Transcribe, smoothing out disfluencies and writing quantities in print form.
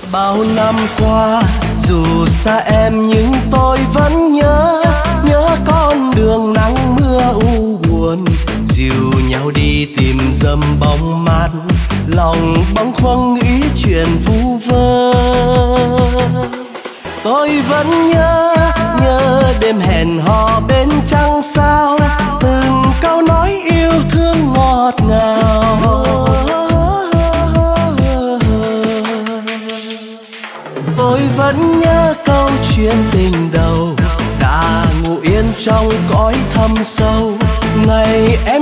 Bao năm qua dù xa em nhưng tôi vẫn nhớ con đường nắng mưa u buồn, dìu nhau đi tìm dầm bóng mát, lòng bâng khuâng nghĩ chuyện vu vơ. Tôi vẫn nhớ đêm hẹn hò bên trăng sao, từng câu nói yêu thương ngọt ngào. Tôi vẫn nhớ câu chuyện tình đầu đã ngủ yên trong cõi thâm sâu, ngày em